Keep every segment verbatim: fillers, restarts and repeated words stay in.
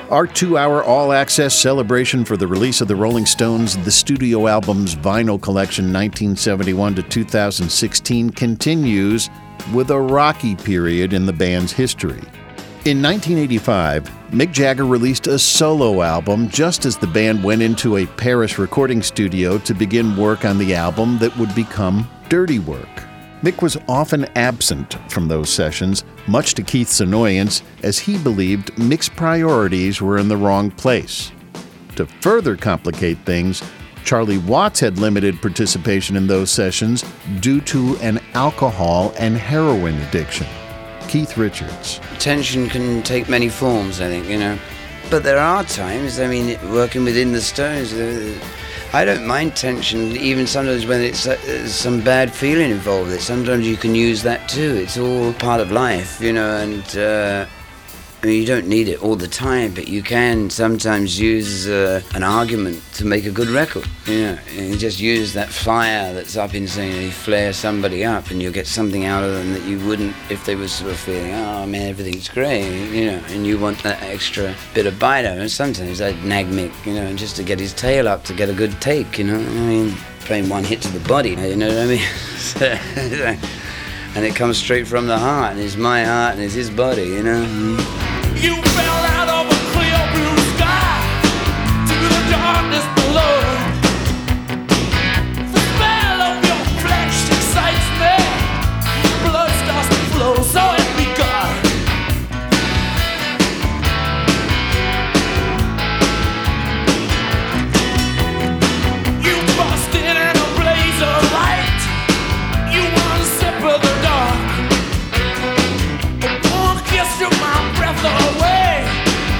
Our two-hour all-access celebration for the release of the Rolling Stones' The Studio Albums Vinyl Collection nineteen seventy-one to two thousand sixteen continues with a rocky period in the band's history. In nineteen eighty-five, Mick Jagger released a solo album just as the band went into a Paris recording studio to begin work on the album that would become Dirty Work. Mick was often absent from those sessions, much to Keith's annoyance, as he believed Mick's priorities were in the wrong place. To further complicate things, Charlie Watts had limited participation in those sessions due to an alcohol and heroin addiction. Keith Richards. Tension can take many forms, I think, you know. But there are times, I mean, working within the Stones, uh, I don't mind tension, even sometimes when it's uh, some bad feeling involved with it. Sometimes you can use that too. It's all part of life, you know, and uh, I mean, you don't need it all the time, but you can sometimes use uh, an argument to make a good record, you know. And you just use that fire that's up inside and you flare somebody up and you'll get something out of them that you wouldn't if they were sort of feeling, oh man, everything's great, you know, and you want that extra bit of bite out of it. And sometimes I'd nag Mick, you know, just to get his tail up to get a good take, you know. I mean, playing one hit to the body, you know what I mean? And it comes straight from the heart, and it's my heart and it's his body, you know. You fell out of a clear blue sky to the darkness below. The smell of your flesh excites me. Blood starts to flow, so help me God. You busted in a blaze of light. You want a sip of the dark. I wanna kiss you, my breath away.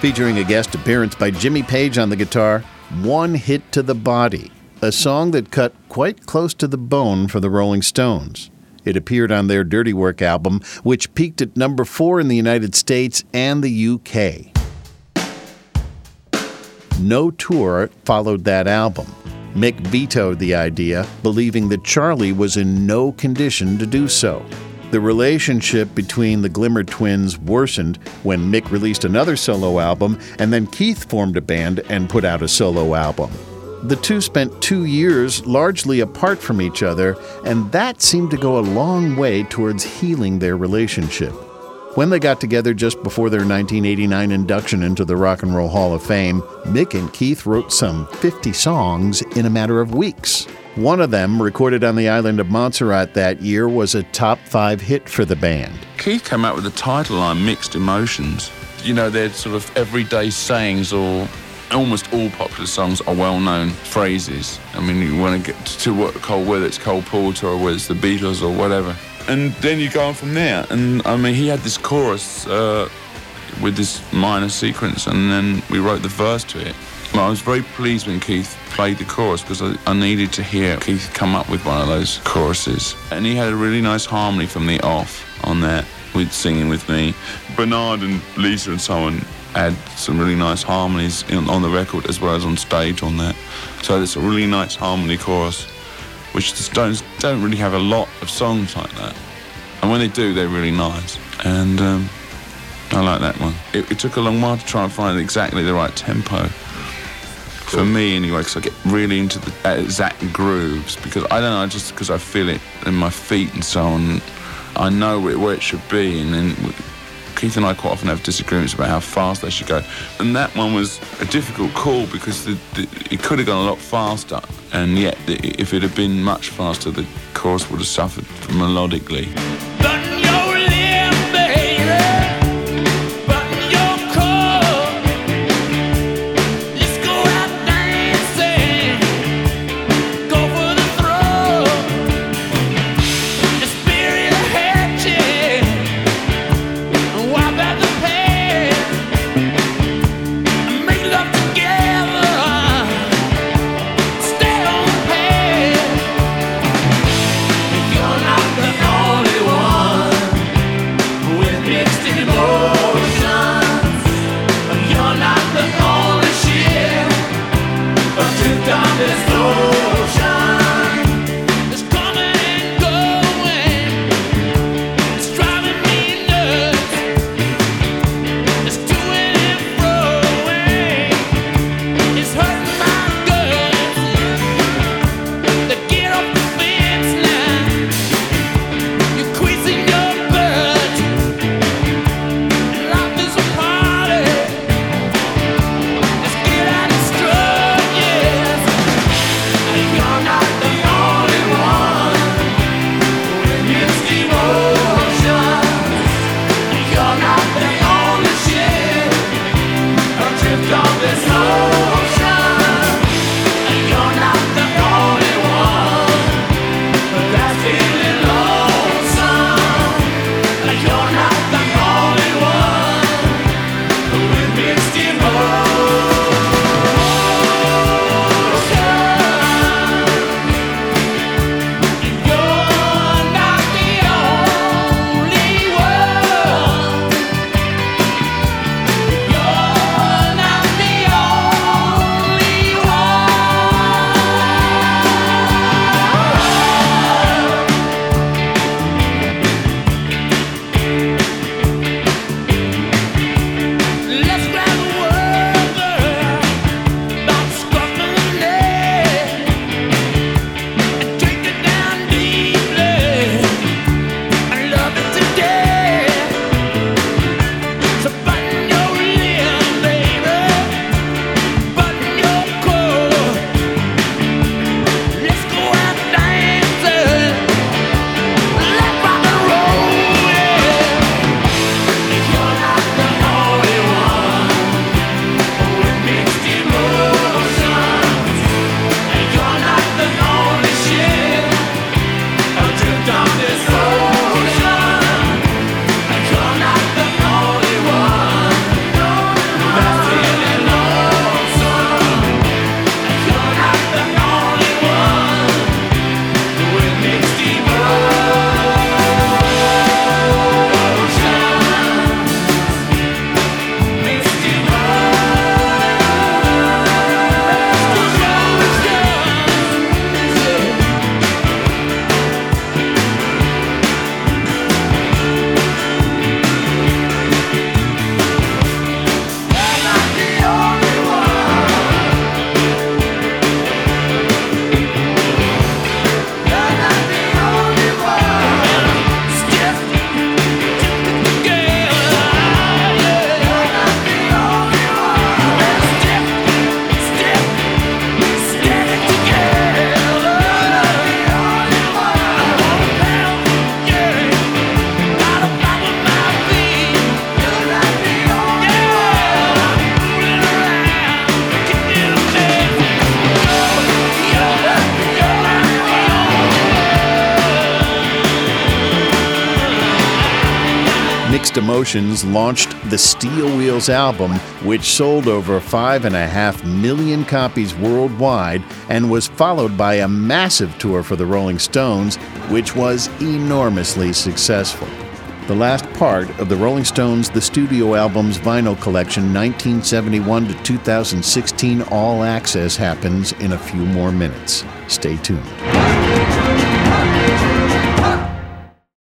featuring a guest appearance by Jimmy Page on the guitar, One Hit to the Body, a song that cut quite close to the bone for the Rolling Stones. It appeared on their Dirty Work album, which peaked at number four in the United States and the U K. No tour followed that album. Mick vetoed the idea, believing that Charlie was in no condition to do so. The relationship between the Glimmer Twins worsened when Mick released another solo album, and then Keith formed a band and put out a solo album. The two spent two years largely apart from each other, and that seemed to go a long way towards healing their relationship. When they got together just before their nineteen eighty-nine induction into the Rock and Roll Hall of Fame, Mick and Keith wrote some fifty songs in a matter of weeks. One of them, recorded on the island of Montserrat that year, was a top five hit for the band. Keith came out with the title line, Mixed Emotions. You know, they're sort of everyday sayings, or almost all popular songs are well-known phrases. I mean, you want to get to what cold, whether it's Cole Porter or whether it's the Beatles or whatever. And then you go on from there. And, I mean, he had this chorus uh, with this minor sequence, and then we wrote the verse to it. Well, I was very pleased when Keith played the chorus because I, I needed to hear Keith come up with one of those choruses. And he had a really nice harmony from the off on that, with singing with me. Bernard and Lisa and so on had some really nice harmonies in, on the record as well as on stage on that. So it's a really nice harmony chorus, which the Stones don't really have a lot of songs like that. And when they do, they're really nice. And um, I like that one. It, it took a long while to try and find exactly the right tempo. For me, anyway, because I get really into the exact grooves, because I don't know, just because I feel it in my feet and so on, I know where, where it should be. And then Keith and I quite often have disagreements about how fast they should go. And that one was a difficult call because the, the, it could have gone a lot faster, and yet the, if it had been much faster, the chorus would have suffered melodically. Button your lip, baby. Button your coat. Let's go out dancing. Go for the throat. The spirit hatchet. Wipe out the past. And make love together. Stay on the path. You're not the only one. Mixed Emotions launched the Steel Wheels album, which sold over five and a half million copies worldwide and was followed by a massive tour for the Rolling Stones, which was enormously successful. The last part of the Rolling Stones The Studio Albums Vinyl Collection nineteen seventy-one to two thousand sixteen All Access happens in a few more minutes. Stay tuned.